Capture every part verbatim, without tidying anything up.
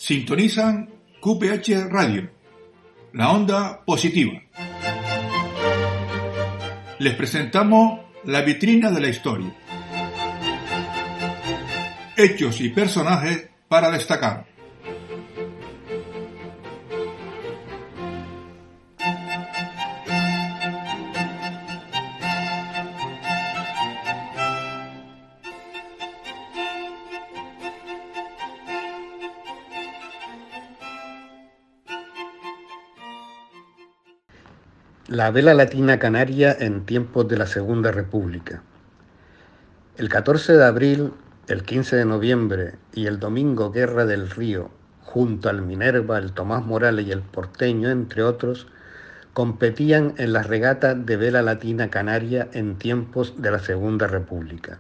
Sintonizan Q P H Radio, la onda positiva. Les presentamos la vitrina de la historia. Hechos y personajes para destacar. La vela latina canaria en tiempos de la Segunda República. El catorce de abril, el quince de noviembre y el domingo Guerra del Río, junto al Minerva, el Tomás Morales y el Porteño, entre otros, competían en las regatas de vela latina canaria en tiempos de la Segunda República.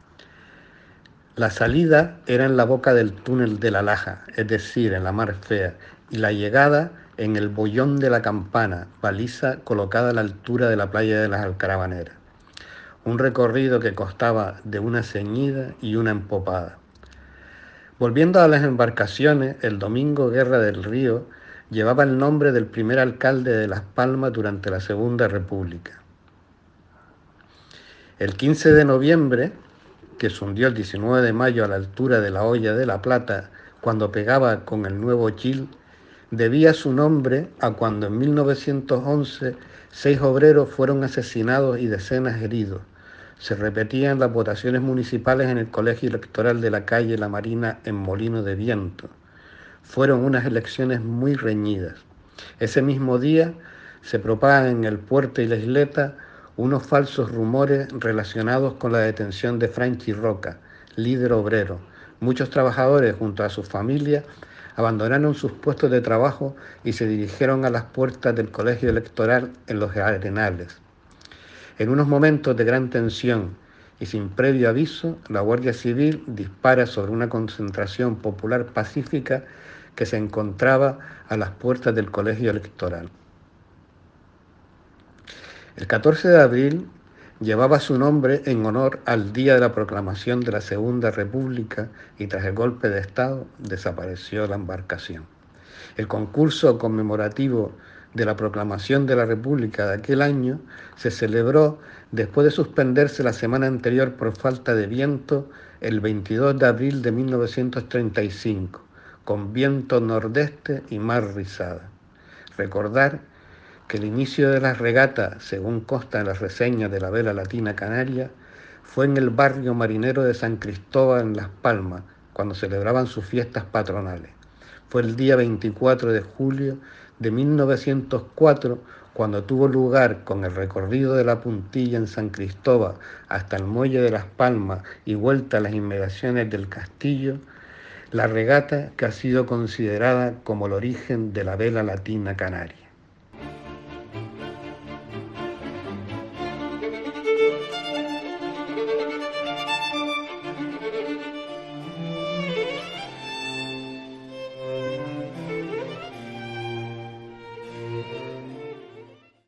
La salida era en la boca del túnel de la Laja, es decir, en la Mar Fea, y la llegada en el Bollón de la Campana, baliza colocada a la altura de la playa de las Alcarabaneras. Un recorrido que constaba de una ceñida y una empopada. Volviendo a las embarcaciones, el domingo Guerra del Río llevaba el nombre del primer alcalde de Las Palmas durante la Segunda República. El quince de noviembre, que se hundió el diecinueve de mayo a la altura de la Hoya de la Plata, cuando pegaba con el Nuevo Chil, debía su nombre a cuando en mil novecientos once seis obreros fueron asesinados y decenas heridos. Se repetían las votaciones municipales en el colegio electoral de la calle La Marina en Molino de Viento. Fueron unas elecciones muy reñidas. Ese mismo día se propagan en el puerto y la isleta unos falsos rumores relacionados con la detención de Franchi Roca, líder obrero. Muchos trabajadores junto a sus familias abandonaron sus puestos de trabajo y se dirigieron a las puertas del colegio electoral en Los Arenales. En unos momentos de gran tensión y sin previo aviso, la Guardia Civil dispara sobre una concentración popular pacífica que se encontraba a las puertas del colegio electoral. El catorce de abril llevaba su nombre en honor al día de la proclamación de la Segunda República y tras el golpe de Estado desapareció la embarcación. El concurso conmemorativo de la proclamación de la República de aquel año se celebró después de suspenderse la semana anterior por falta de viento el veintidós de abril de mil novecientos treinta y cinco, con viento nordeste y mar rizada. Recordar que el inicio de las regatas, según consta en las reseñas de la vela latina canaria, fue en el barrio marinero de San Cristóbal en Las Palmas, cuando celebraban sus fiestas patronales. Fue el día veinticuatro de julio de mil novecientos cuatro cuando tuvo lugar, con el recorrido de la puntilla en San Cristóbal hasta el muelle de Las Palmas y vuelta a las inmediaciones del castillo, la regata que ha sido considerada como el origen de la vela latina canaria.